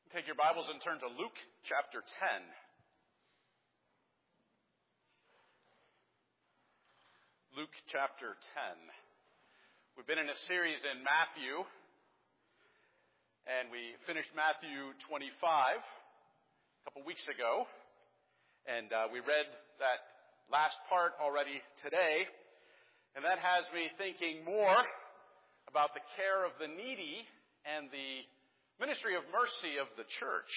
Take your Bibles and turn to Luke chapter 10. Luke chapter 10. We've been in a series in Matthew, and we finished Matthew 25 a couple weeks ago, and we read that last part already today, and that has me thinking more about the care of the needy and the ministry of mercy of the church.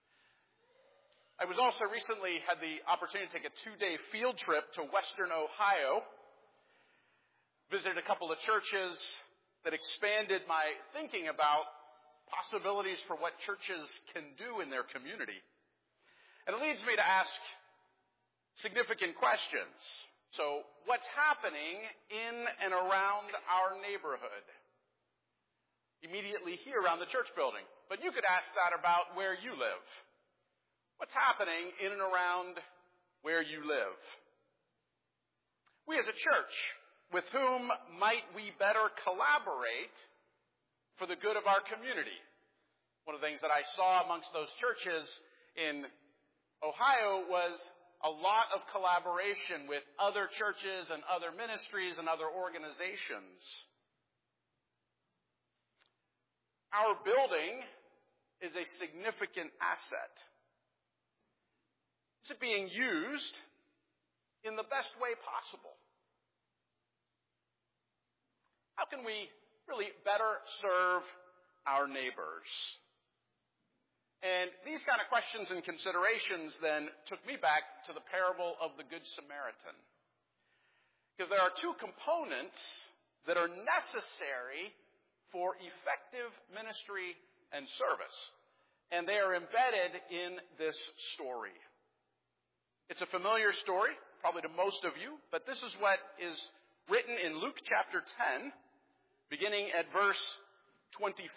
I was also recently had the opportunity to take a 2-day field trip to Western Ohio. Visited a couple of churches that expanded my thinking about possibilities for what churches can do in their community. And it leads me to ask significant questions. So, what's happening in and around our neighborhood? Immediately here around the church building. But you could ask that about where you live. What's happening in and around where you live? We as a church, with whom might we better collaborate for the good of our community? One of the things that I saw amongst those churches in Ohio was a lot of collaboration with other churches and other ministries and other organizations. Our building is a significant asset. Is it being used in the best way possible? How can we really better serve our neighbors? And these kind of questions and considerations then took me back to the parable of the Good Samaritan. Because there are two components that are necessary for effective ministry and service. And they are embedded in this story. It's a familiar story, probably to most of you, but this is what is written in Luke chapter 10, beginning at verse 25.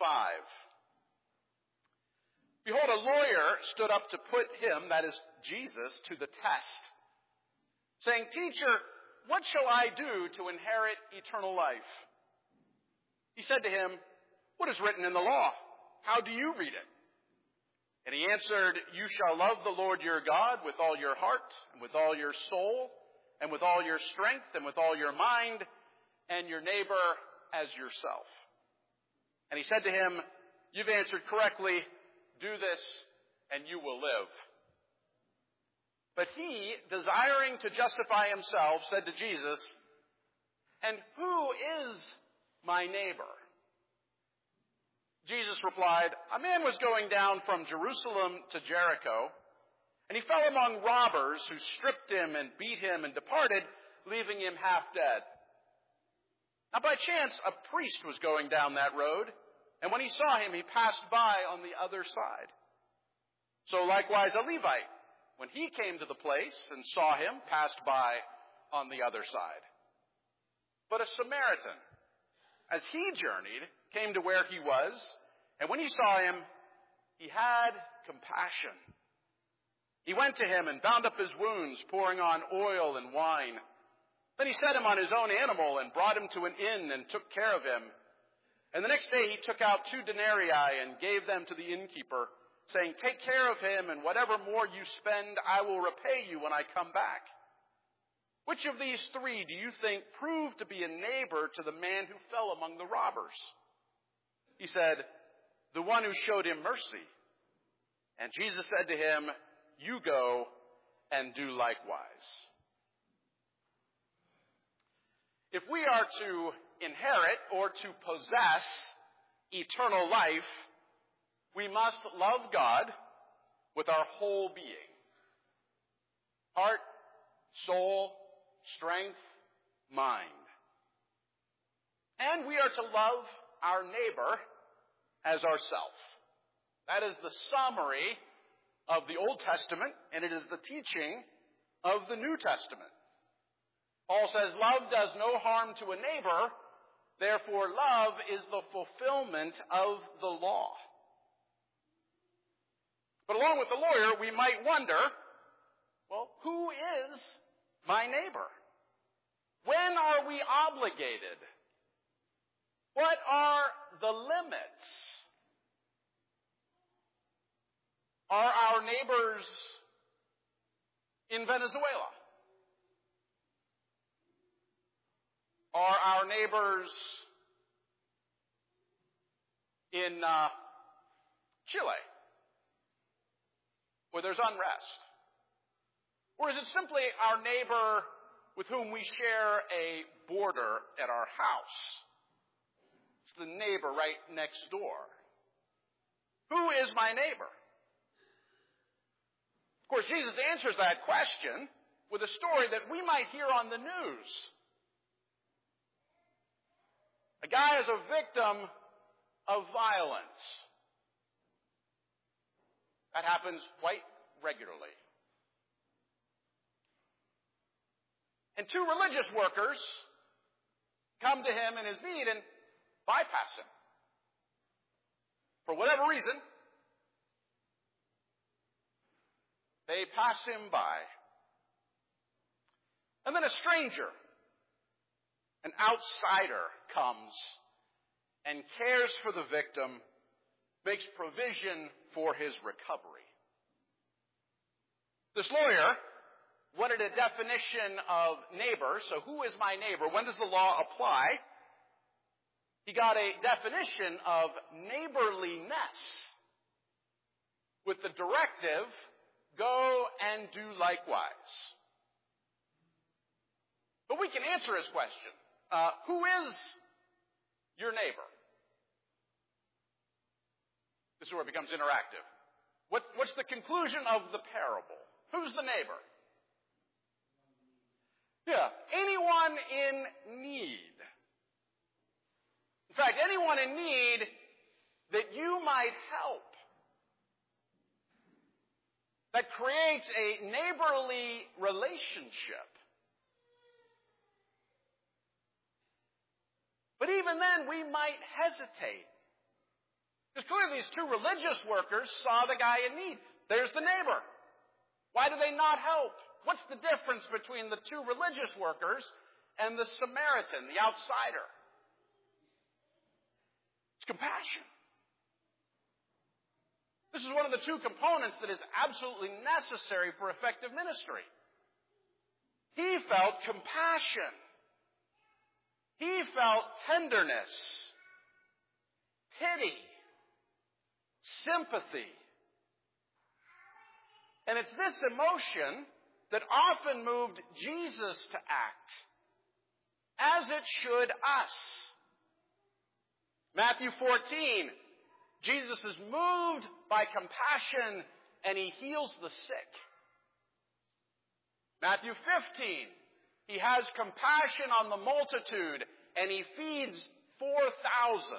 Behold, a lawyer stood up to put him, that is Jesus, to the test, saying, "Teacher, what shall I do to inherit eternal life?" He said to him, "What is written in the law? How do you read it?" And he answered, "You shall love the Lord your God with all your heart, and with all your soul, and with all your strength, and with all your mind, and your neighbor as yourself." And he said to him, "You've answered correctly. Do this, and you will live." But he, desiring to justify himself, said to Jesus, "And who is my neighbor?" Jesus replied, "A man was going down from Jerusalem to Jericho, and he fell among robbers who stripped him and beat him and departed, leaving him half dead. Now by chance a priest was going down that road, and when he saw him, he passed by on the other side. So likewise a Levite, when he came to the place and saw him, passed by on the other side. But a Samaritan, as he journeyed, came to where he was, and when he saw him, he had compassion. He went to him and bound up his wounds, pouring on oil and wine. Then he set him on his own animal and brought him to an inn and took care of him. And the next day he took out 2 denarii and gave them to the innkeeper, saying, 'Take care of him, and whatever more you spend, I will repay you when I come back.' Which of these 3 do you think proved to be a neighbor to the man who fell among the robbers?" He said, "The one who showed him mercy." And Jesus said to him, "You go and do likewise." If we are to inherit or to possess eternal life, we must love God with our whole being. Heart, soul, strength, mind. And we are to love our neighbor as ourself. That is the summary of the Old Testament, and it is the teaching of the New Testament. Paul says, love does no harm to a neighbor, therefore love is the fulfillment of the law. But along with the lawyer, we might wonder, well, who is my neighbor? When are we obligated? What are the limits? are our neighbors in Venezuela? Are our neighbors in Chile, where there's unrest? Or is it simply our neighbor with whom we share a border at our house? It's the neighbor right next door. Who is my neighbor? Of course, Jesus answers that question with a story that we might hear on the news. A guy is a victim of violence. That happens quite regularly. And two religious workers come to him in his need and bypass him. For whatever reason, they pass him by. And then a stranger, an outsider, comes and cares for the victim, makes provision for his recovery. This lawyer wanted a definition of neighbor. So who is my neighbor? When does the law apply? He got a definition of neighborliness with the directive, go and do likewise. But we can answer his question. Who is your neighbor? This is where it becomes interactive. What's the conclusion of the parable? Who's the neighbor? Yeah, anyone in need. In fact, anyone in need that you might help. That creates a neighborly relationship. But even then, we might hesitate. Because clearly these two religious workers saw the guy in need. There's the neighbor. Why do they not help? What's the difference between the two religious workers and the Samaritan, the outsider? It's compassion. This is one of the two components that is absolutely necessary for effective ministry. He felt compassion. He felt tenderness, pity, sympathy. And it's this emotion that often moved Jesus to act, as it should us. Matthew 14, Jesus is moved by compassion and he heals the sick. Matthew 15, he has compassion on the multitude and he feeds 4,000.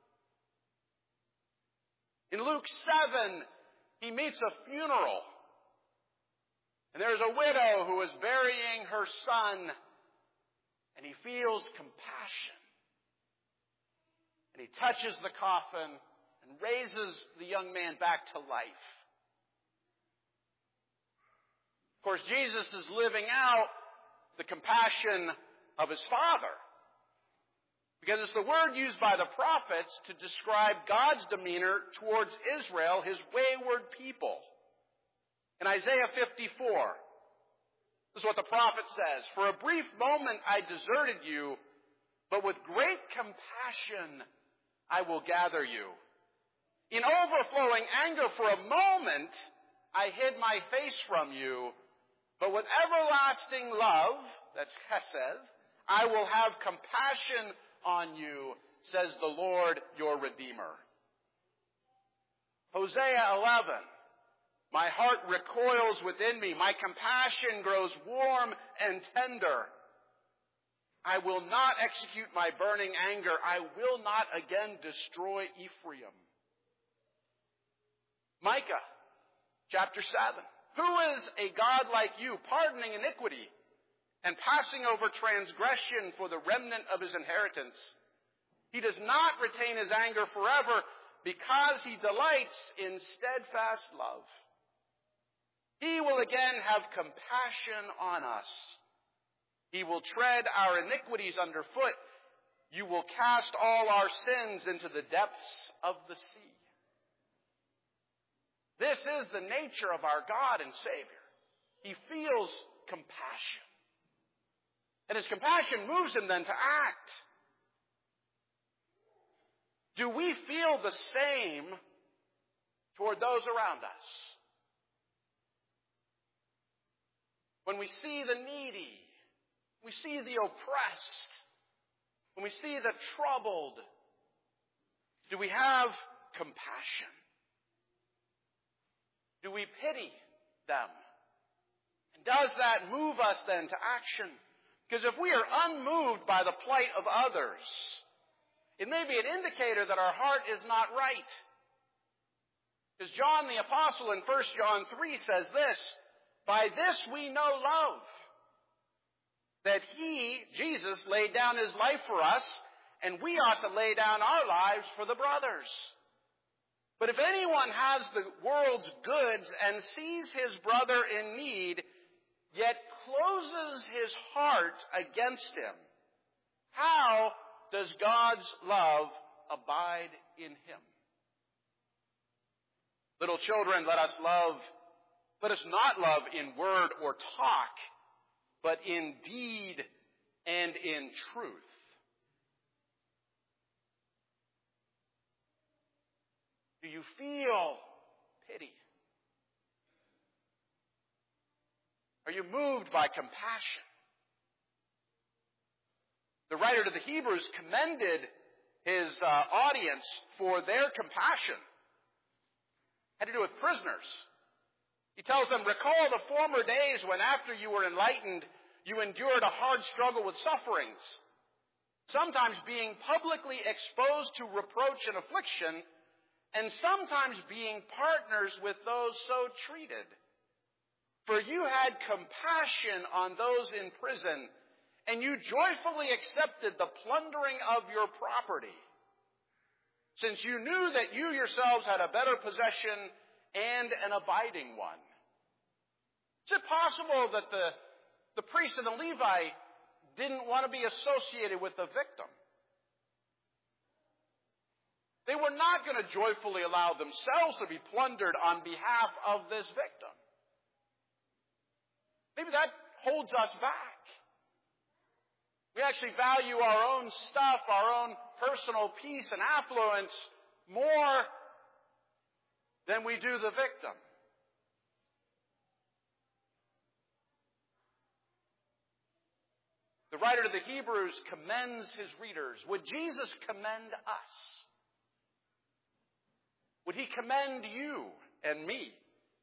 In Luke 7, he meets a funeral. And there's a widow who is burying her son, and he feels compassion. And he touches the coffin and raises the young man back to life. Of course, Jesus is living out the compassion of his Father. Because it's the word used by the prophets to describe God's demeanor towards Israel, his wayward people. In Isaiah 54, this is what the prophet says. For a brief moment I deserted you, but with great compassion I will gather you. In overflowing anger for a moment I hid my face from you, but with everlasting love, that's chesed, I will have compassion on you, says the Lord your Redeemer. Hosea 11. My heart recoils within me. My compassion grows warm and tender. I will not execute my burning anger. I will not again destroy Ephraim. Micah, chapter 7. Who is a God like you, pardoning iniquity and passing over transgression for the remnant of his inheritance? He does not retain his anger forever because he delights in steadfast love. He will again have compassion on us. He will tread our iniquities underfoot. You will cast all our sins into the depths of the sea. This is the nature of our God and Savior. He feels compassion. And his compassion moves him then to act. Do we feel the same toward those around us? When we see the needy, we see the oppressed, when we see the troubled, do we have compassion? Do we pity them? And does that move us then to action? Because if we are unmoved by the plight of others, it may be an indicator that our heart is not right. Because John the Apostle in 1 John 3 says this, "By this we know love, that he, Jesus, laid down his life for us, and we ought to lay down our lives for the brothers. But if anyone has the world's goods and sees his brother in need, yet closes his heart against him, how does God's love abide in him?" Little children, let us not love in word or talk, but in deed and in truth. Do you feel pity? Are you moved by compassion? The writer to the Hebrews commended his audience for their compassion. It had to do with prisoners. He tells them, "Recall the former days when after you were enlightened, you endured a hard struggle with sufferings, sometimes being publicly exposed to reproach and affliction, and sometimes being partners with those so treated. For you had compassion on those in prison, and you joyfully accepted the plundering of your property, since you knew that you yourselves had a better possession and an abiding one." Is it possible that the priest and the Levite didn't want to be associated with the victim? They were not going to joyfully allow themselves to be plundered on behalf of this victim. Maybe that holds us back. We actually value our own stuff, our own personal peace and affluence more than we do the victim. The writer to the Hebrews commends his readers. Would Jesus commend us? Would he commend you and me?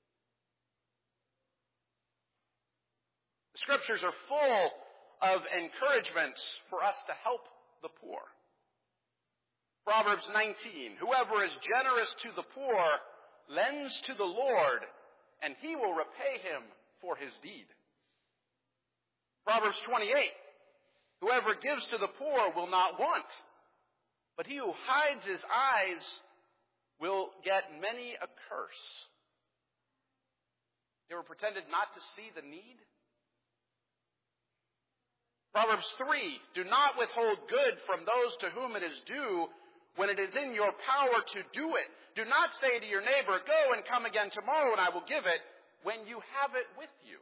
The Scriptures are full of encouragements for us to help the poor. Proverbs 19, "Whoever is generous to the poor lends to the Lord, and he will repay him for his deed." Proverbs 28, "Whoever gives to the poor will not want, but he who hides his eyes will get many a curse." They were pretended not to see the need. Proverbs 3, "Do not withhold good from those to whom it is due when it is in your power to do it. Do not say to your neighbor, 'Go and come again tomorrow and I will give it,' when you have it with you."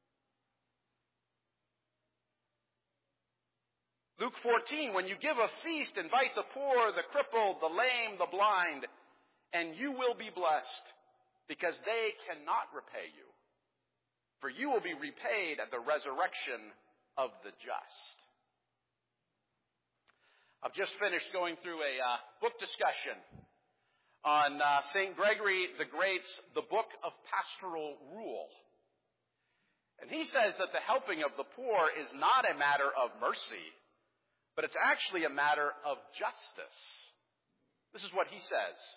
Luke 14, "When you give a feast, invite the poor, the crippled, the lame, the blind, and you will be blessed, because they cannot repay you. For you will be repaid at the resurrection of the just." I've just finished going through a book discussion on St. Gregory the Great's The Book of Pastoral Rule. And he says that the helping of the poor is not a matter of mercy, but it's actually a matter of justice. This is what he says.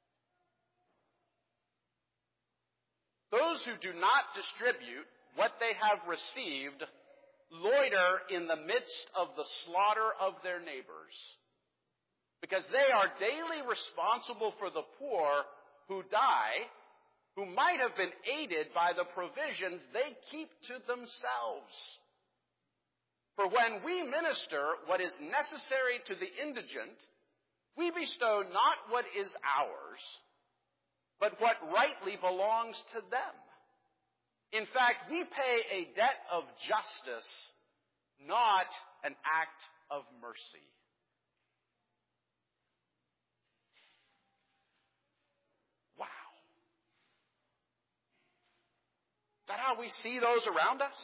"Those who do not distribute what they have received loiter in the midst of the slaughter of their neighbors, because they are daily responsible for the poor who die, who might have been aided by the provisions they keep to themselves. For when we minister what is necessary to the indigent, we bestow not what is ours, but what rightly belongs to them. In fact, we pay a debt of justice, not an act of mercy. Wow. Is that how we see those around us?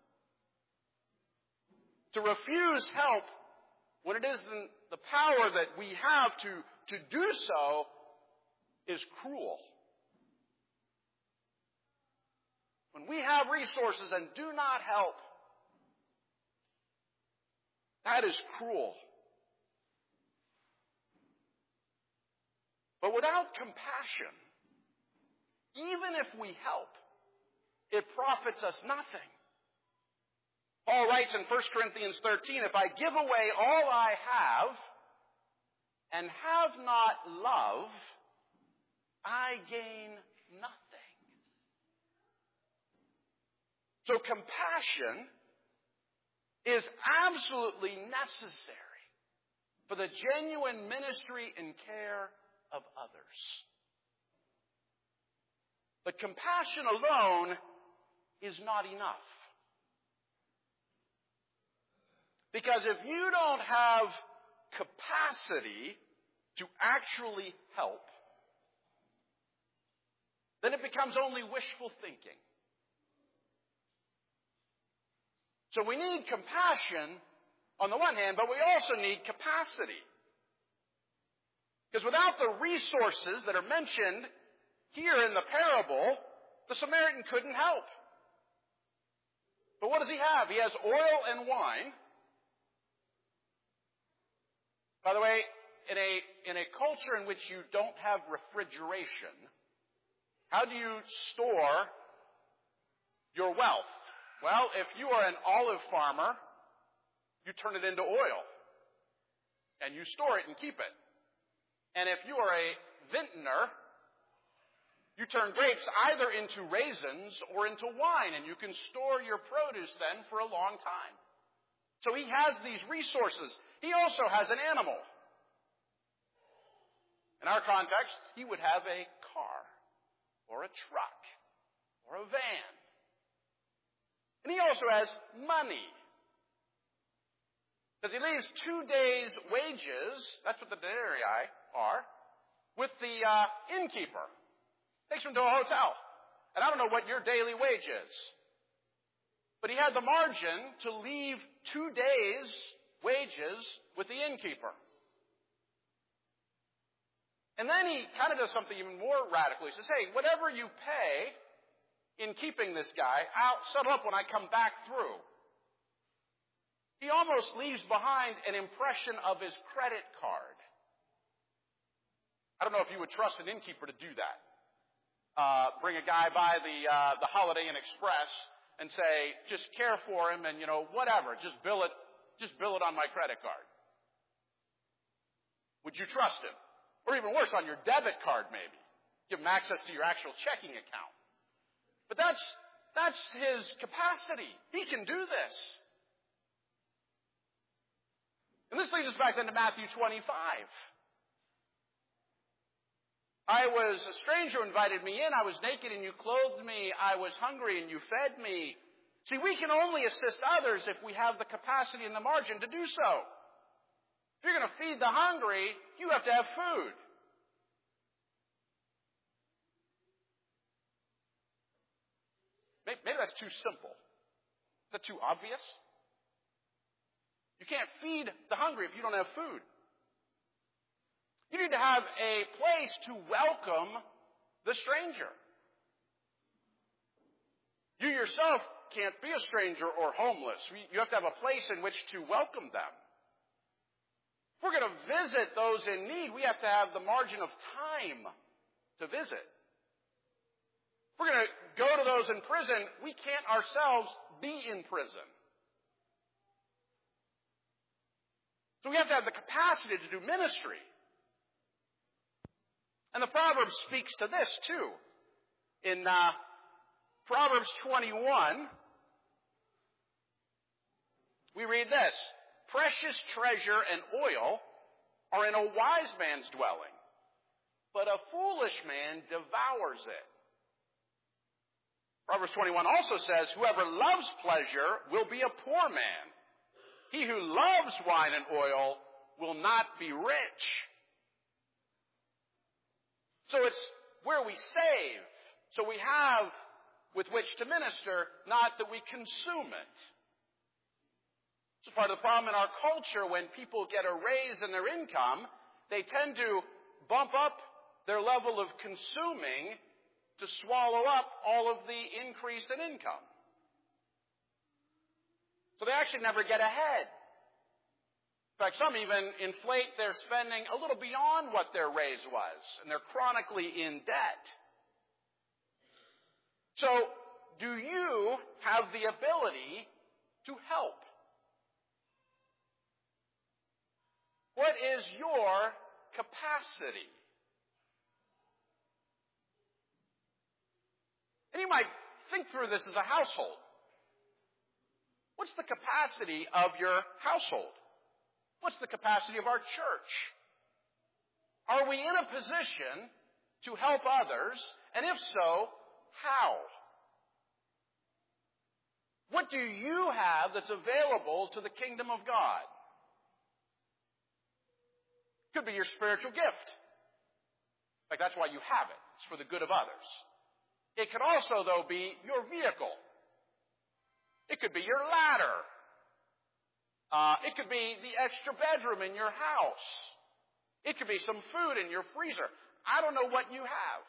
To refuse help when it isn't the power that we have to do so is cruel. When we have resources and do not help, that is cruel. But without compassion, even if we help, it profits us nothing. Paul writes in 1 Corinthians 13, if I give away all I have and have not love, I gain nothing. So compassion is absolutely necessary for the genuine ministry and care of others. But compassion alone is not enough. Because if you don't have capacity to actually help, then it becomes only wishful thinking. So we need compassion on the one hand, but we also need capacity. Because without the resources that are mentioned here in the parable, the Samaritan couldn't help. But what does he have? He has oil and wine. By the way, in a culture in which you don't have refrigeration, how do you store your wealth? Well, if you are an olive farmer, you turn it into oil. And you store it and keep it. And if you are a vintner, you turn grapes either into raisins or into wine. And you can store your produce then for a long time. So he has these resources. He also has an animal. In our context, he would have a car or a truck or a van. And he also has money. Because he leaves 2 days' wages, that's what the denarii are, with the innkeeper. Takes him to a hotel. And I don't know what your daily wage is. But he had the margin to leave 2 days' wages with the innkeeper. And then he kind of does something even more radical. He says, hey, whatever you pay in keeping this guy, I'll settle up when I come back through. He almost leaves behind an impression of his credit card. I don't know if you would trust an innkeeper to do that. Bring a guy by the Holiday Inn Express and say, just care for him and, whatever, just bill it on my credit card. Would you trust him? Or even worse, on your debit card maybe. Give him access to your actual checking account. But that's his capacity. He can do this. And this leads us back then to Matthew 25. I was a stranger who invited me in. I was naked and you clothed me. I was hungry and you fed me. See, we can only assist others if we have the capacity and the margin to do so. If you're going to feed the hungry, you have to have food. Maybe that's too simple. Is that too obvious? You can't feed the hungry if you don't have food. You need to have a place to welcome the stranger. You yourself can't be a stranger or homeless. You have to have a place in which to welcome them. If we're going to visit those in need, we have to have the margin of time to visit. If we're going to go to those in prison, we can't ourselves be in prison. So we have to have the capacity to do ministry. And the Proverbs speaks to this too. In Proverbs 21, we read this: precious treasure and oil are in a wise man's dwelling, but a foolish man devours it. Proverbs 21 also says, whoever loves pleasure will be a poor man. He who loves wine and oil will not be rich. So it's where we save. So we have with which to minister, not that we consume it. It's part of the problem in our culture. When people get a raise in their income, they tend to bump up their level of consuming to swallow up all of the increase in income. So they actually never get ahead. In fact, some even inflate their spending a little beyond what their raise was, and they're chronically in debt. So, do you have the ability to help? What is your capacity? And you might think through this as a household. What's the capacity of your household? What's the capacity of our church? Are we in a position to help others? And if so, how? What do you have that's available to the kingdom of God? Could be your spiritual gift. In fact, that's why you have it. It's for the good of others. It could also, though, be your vehicle. It could be your ladder. It could be the extra bedroom in your house. It could be some food in your freezer. I don't know what you have.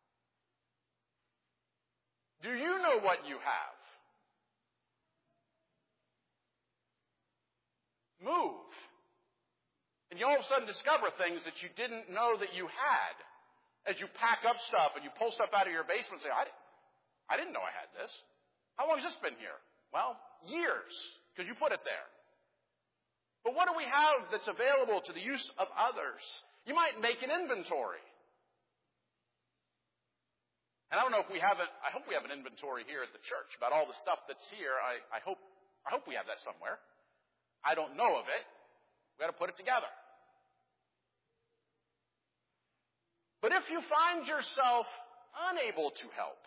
Do you know what you have? Move. And you all of a sudden discover things that you didn't know that you had. As you pack up stuff and you pull stuff out of your basement and say, I didn't know I had this. How long has this been here? Well, years, because you put it there. But what do we have that's available to the use of others? You might make an inventory. And I don't know if we have it. I hope we have an inventory here at the church about all the stuff that's here. I hope we have that somewhere. I don't know of it. We've got to put it together. But if you find yourself unable to help,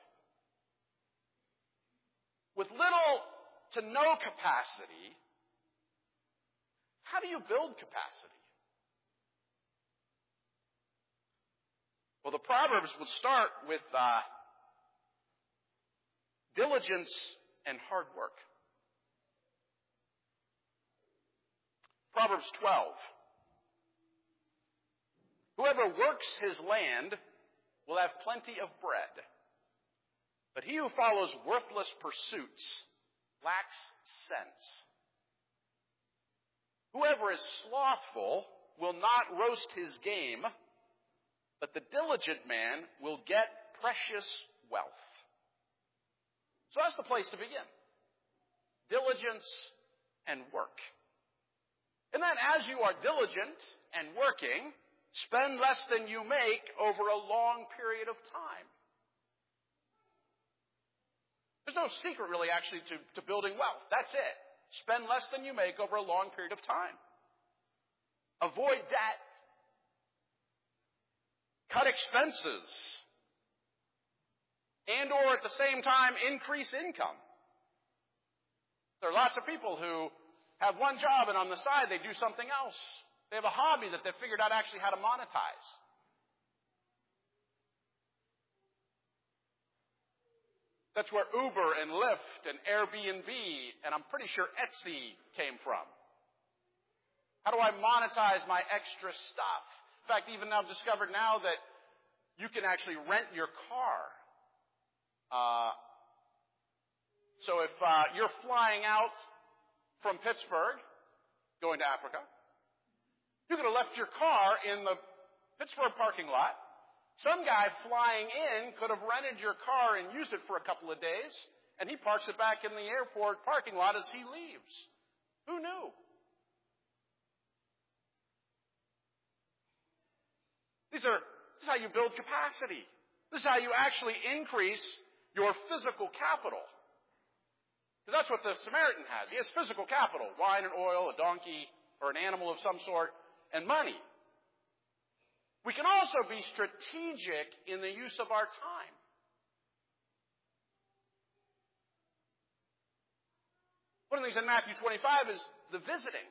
with little to no capacity, how do you build capacity? Well, the Proverbs would start with diligence and hard work. Proverbs 12. Whoever works his land will have plenty of bread, but he who follows worthless pursuits lacks sense. Whoever is slothful will not roast his game, but the diligent man will get precious wealth. So that's the place to begin. Diligence and work. And then as you are diligent and working, spend less than you make over a long period of time. There's no secret really actually to building wealth. That's it. Spend less than you make over a long period of time. Avoid debt. Cut expenses. And or at the same time increase income. There are lots of people who have one job and on the side they do something else. They have a hobby that they've figured out actually how to monetize. That's where Uber and Lyft and Airbnb and I'm pretty sure Etsy came from. How do I monetize my extra stuff? In fact, even I've discovered now that you can actually rent your car. So if you're flying out from Pittsburgh, going to Africa, you could have left your car in the Pittsburgh parking lot. Some guy flying in could have rented your car and used it for a couple of days, and he parks it back in the airport parking lot as he leaves. Who knew? This is how you build capacity. This is how you actually increase your physical capital. Because that's what the Samaritan has. He has physical capital, wine and oil, a donkey, or an animal of some sort, and money. We can also be strategic in the use of our time. One of the things in Matthew 25 is the visiting.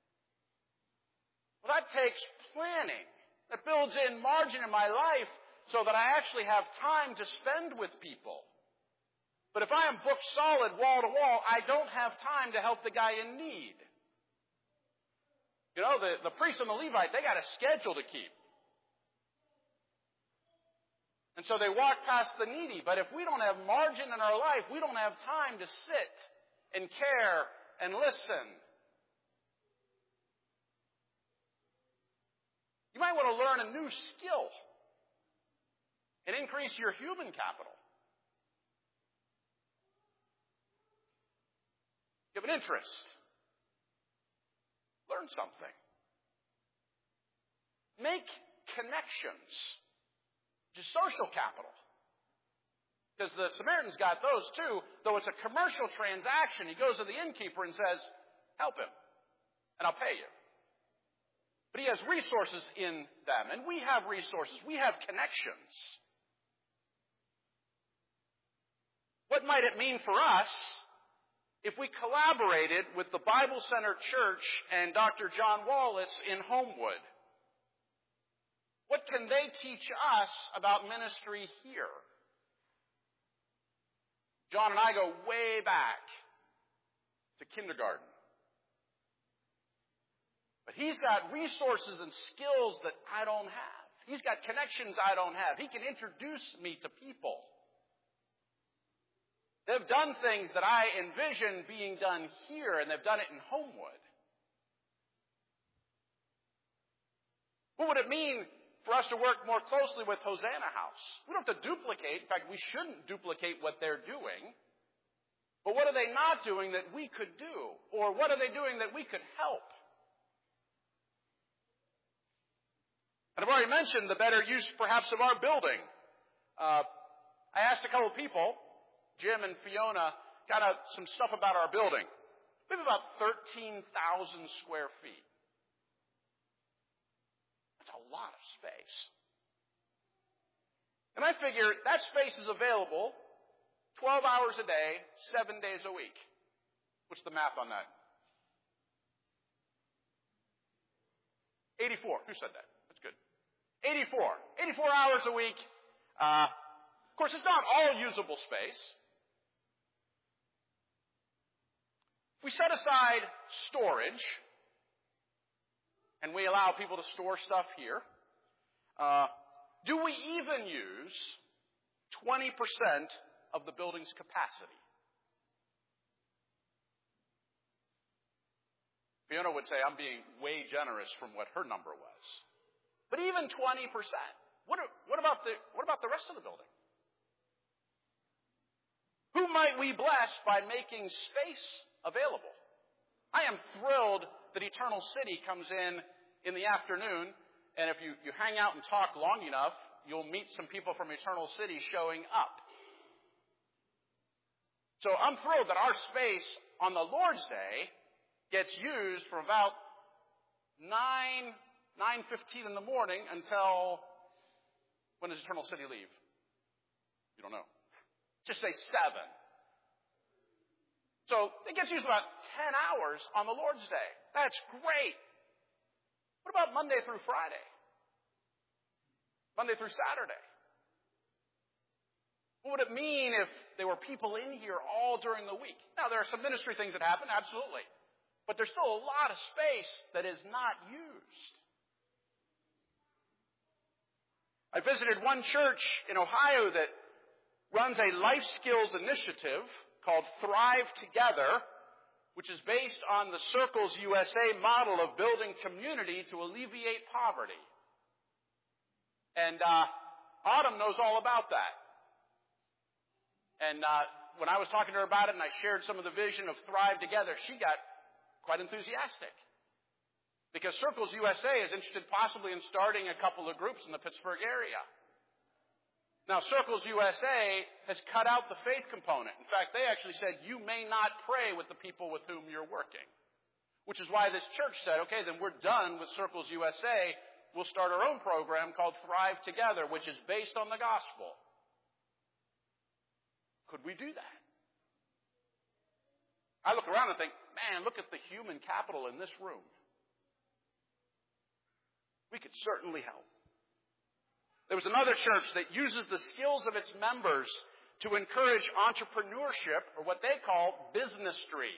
Well, that takes planning. That builds in margin in my life so that I actually have time to spend with people. But if I am booked solid, wall to wall, I don't have time to help the guy in need. You know, the priest and the Levite, they got a schedule to keep. And so they walk past the needy. But if we don't have margin in our life, we don't have time to sit and care and listen. You might want to learn a new skill and increase your human capital. You have an interest. Learn something. Make connections. Which is social capital. Because the Samaritan's got those too, though it's a commercial transaction. He goes to the innkeeper and says, help him, and I'll pay you. But he has resources in them, and we have resources. We have connections. What might it mean for us if we collaborated with the Bible Center Church and Dr. John Wallace in Homewood? What can they teach us about ministry here? John and I go way back to kindergarten. But he's got resources and skills that I don't have. He's got connections I don't have. He can introduce me to people. They've done things that I envision being done here, and they've done it in Homewood. What would it mean for us to work more closely with Hosanna House? We don't have to duplicate. In fact, we shouldn't duplicate what they're doing. But what are they not doing that we could do? Or what are they doing that we could help? And I've already mentioned the better use, perhaps, of our building. I asked a couple of people, Jim and Fiona, kind of some stuff about our building. We have about 13,000 square feet. That's a lot of space. And I figure that space is available 12 hours a day, 7 days a week. What's the math on that? 84. Who said that? That's good. 84. 84 hours a week. Of course, it's not all usable space. If we set aside storage, and we allow people to store stuff here, do we even use 20% of the building's capacity? Fiona would say I'm being way generous from what her number was. But even 20%. What about the rest of the building? Who might we bless by making space available? I am thrilled that Eternal City comes in the afternoon, and if you hang out and talk long enough, you'll meet some people from Eternal City showing up. So I'm thrilled that our space on the Lord's Day gets used from about 9:15 in the morning until, when does Eternal City leave? You don't know. Just say 7. So it gets used about 10 hours on the Lord's Day. That's great. What about Monday through Friday? Monday through Saturday? What would it mean if there were people in here all during the week? Now, there are some ministry things that happen, absolutely. But there's still a lot of space that is not used. I visited one church in Ohio that runs a life skills initiative called Thrive Together, which is based on the Circles USA model of building community to alleviate poverty. And Autumn knows all about that. And when I was talking to her about it and I shared some of the vision of Thrive Together, she got quite enthusiastic. Because Circles USA is interested possibly in starting a couple of groups in the Pittsburgh area. Now, Circles USA has cut out the faith component. In fact, they actually said, you may not pray with the people with whom you're working. Which is why this church said, okay, then we're done with Circles USA. we'll start our own program called Thrive Together, which is based on the gospel. Could we do that? I look around and think, man, look at the human capital in this room. We could certainly help. There was another church that uses the skills of its members to encourage entrepreneurship, or what they call businessry.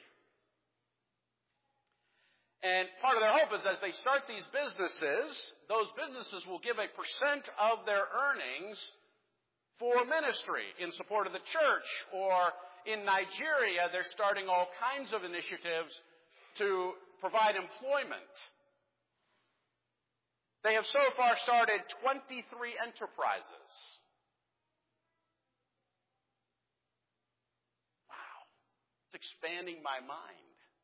And part of their hope is as they start these businesses, those businesses will give a percent of their earnings for ministry in support of the church. Or in Nigeria, they're starting all kinds of initiatives to provide employment. They have so far started 23 enterprises. Wow. It's expanding my mind.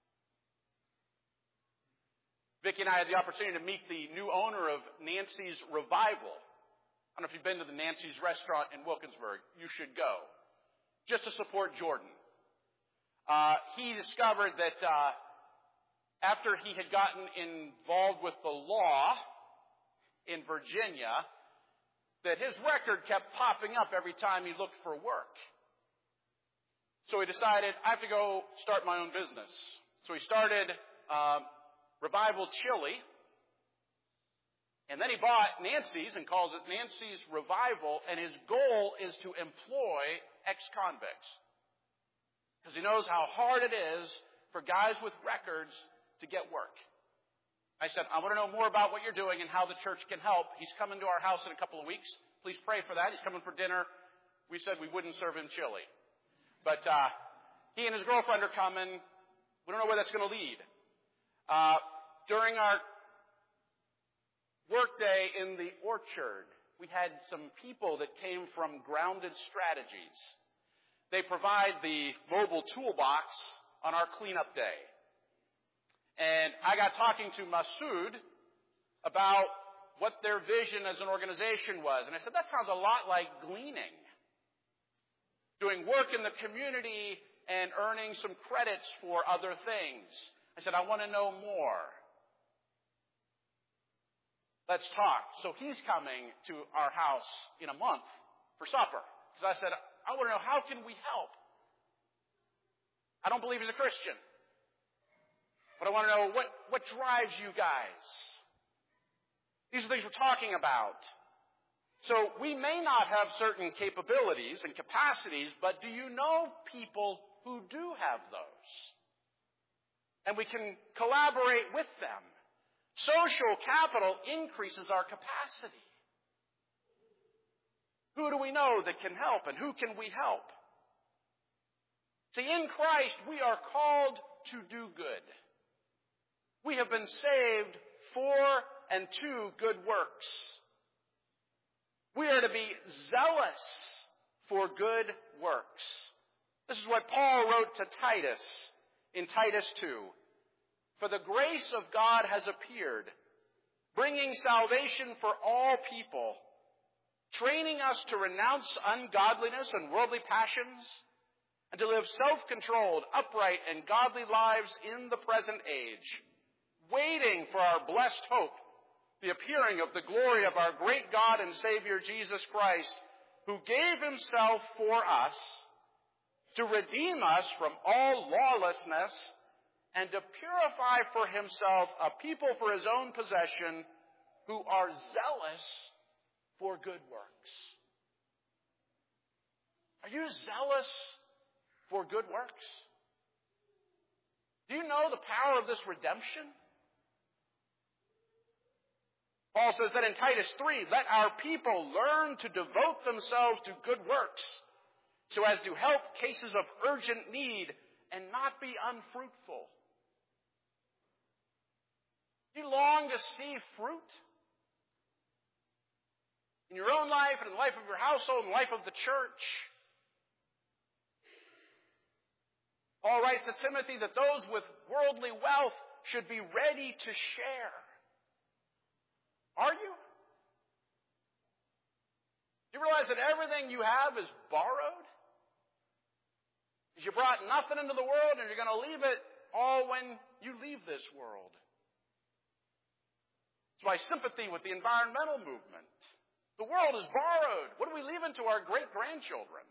Vicki and I had the opportunity to meet the new owner of Nancy's Revival. I don't know if you've been to the Nancy's restaurant in Wilkinsburg. You should go. Just to support Jordan. He discovered that after he had gotten involved with the law in Virginia, that his record kept popping up every time he looked for work. So he decided, I have to go start my own business. So he started Revival Chili. And then he bought Nancy's and calls it Nancy's Revival. And his goal is to employ ex-convicts. Because he knows how hard it is for guys with records to get work. I said, I want to know more about what you're doing and how the church can help. He's coming to our house in a couple of weeks. Please pray for that. He's coming for dinner. We said we wouldn't serve him chili. But he and his girlfriend are coming. We don't know where that's going to lead. During our workday in the orchard, we had some people that came from Grounded Strategies. They provide the mobile toolbox on our cleanup day. And I got talking to Masood about what their vision as an organization was. And I said, that sounds a lot like gleaning. Doing work in the community and earning some credits for other things. I said, I want to know more. Let's talk. So he's coming to our house in a month for supper. Because I said, I want to know, how can we help? I don't believe he's a Christian. But I want to know what drives you guys. These are things we're talking about. So we may not have certain capabilities and capacities, but do you know people who do have those? And we can collaborate with them. Social capital increases our capacity. Who do we know that can help, and who can we help? See, in Christ, we are called to do good. We have been saved for and to good works. We are to be zealous for good works. This is what Paul wrote to Titus in Titus 2. For the grace of God has appeared, bringing salvation for all people, training us to renounce ungodliness and worldly passions, and to live self-controlled, upright, and godly lives in the present age, waiting for our blessed hope, the appearing of the glory of our great God and Savior Jesus Christ, who gave himself for us to redeem us from all lawlessness and to purify for himself a people for his own possession who are zealous for good works. Are you zealous for good works? Do you know the power of this redemption? Paul says that in Titus 3, let our people learn to devote themselves to good works so as to help cases of urgent need and not be unfruitful. Do you long to see fruit in your own life and in the life of your household and the life of the church? Paul writes to Timothy that those with worldly wealth should be ready to share. Are you? Do you realize that everything you have is borrowed? Because you brought nothing into the world and you're going to leave it all when you leave this world. It's my sympathy with the environmental movement. The world is borrowed. What are we leaving to our great-grandchildren?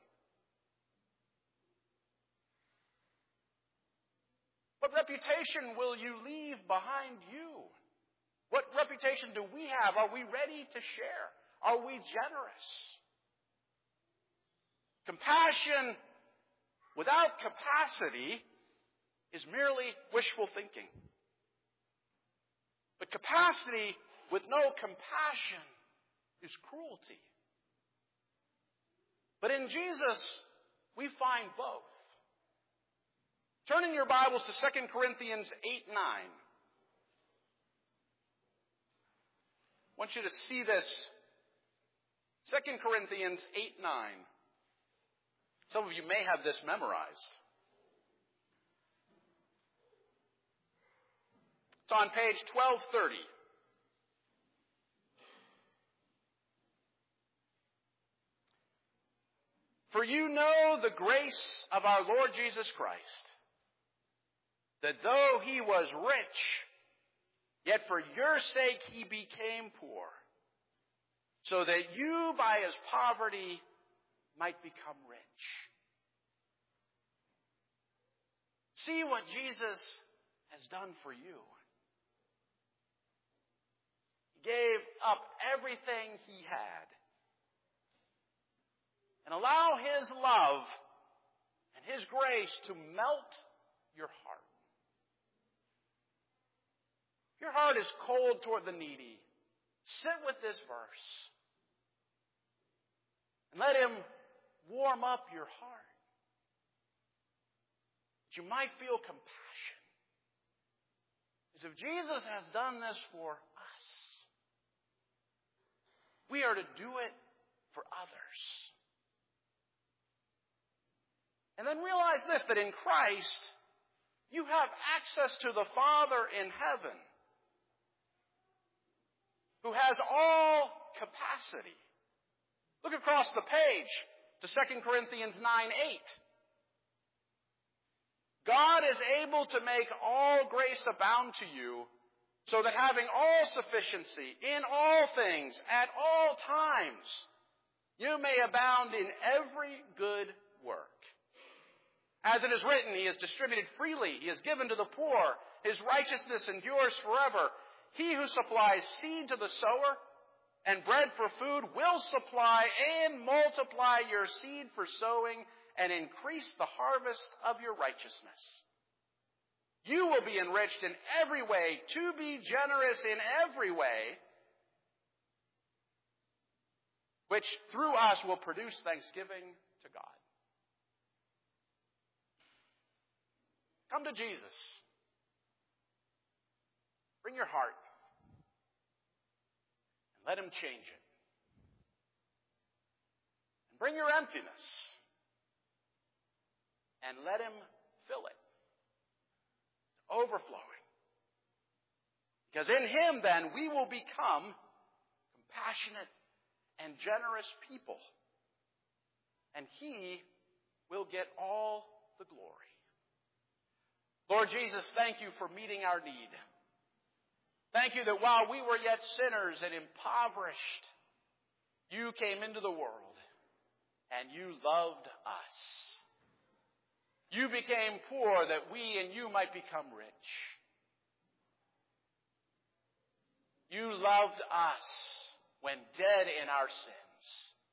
What reputation will you leave behind you? What reputation do we have? Are we ready to share? Are we generous? Compassion without capacity is merely wishful thinking. But capacity with no compassion is cruelty. But in Jesus, we find both. Turn in your Bibles to 2 Corinthians 8:9. I want you to see this. 2 Corinthians 8:9. Some of you may have this memorized. It's on page 1230. For you know the grace of our Lord Jesus Christ, that though he was rich, yet for your sake he became poor, so that you by his poverty might become rich. See what Jesus has done for you. He gave up everything he had. And allow his love and his grace to melt your heart. If your heart is cold toward the needy, sit with this verse and let him warm up your heart. That you might feel compassion. Because if Jesus has done this for us, we are to do it for others. And then realize this, that in Christ, you have access to the Father in heaven, who has all capacity. Look across the page to 2 Corinthians 9:8. God is able to make all grace abound to you, so that having all sufficiency in all things at all times, you may abound in every good work. As it is written, he has distributed freely, he has given to the poor, his righteousness endures forever. He who supplies seed to the sower and bread for food will supply and multiply your seed for sowing and increase the harvest of your righteousness. You will be enriched in every way, to be generous in every way, which through us will produce thanksgiving to God. Come to Jesus. Bring your heart and let him change it. And bring your emptiness and let him fill it, overflowing. Because in him, then, we will become compassionate and generous people. And he will get all the glory. Lord Jesus, thank you for meeting our need. Thank you that while we were yet sinners and impoverished, you came into the world and you loved us. You became poor that we and you might become rich. You loved us when dead in our sins.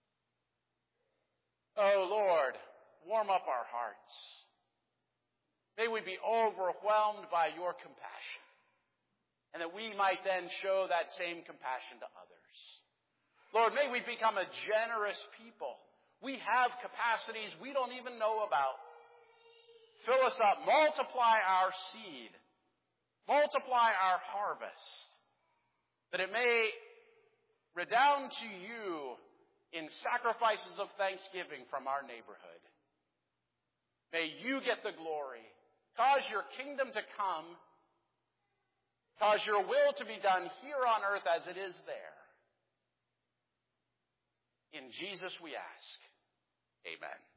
Oh Lord, warm up our hearts. May we be overwhelmed by your compassion, and that we might then show that same compassion to others. Lord, may we become a generous people. We have capacities we don't even know about. Fill us up. Multiply our seed. Multiply our harvest, that it may redound to you in sacrifices of thanksgiving from our neighborhood. May you get the glory. Cause your kingdom to come. Cause your will to be done here on earth as it is there. In Jesus we ask. Amen.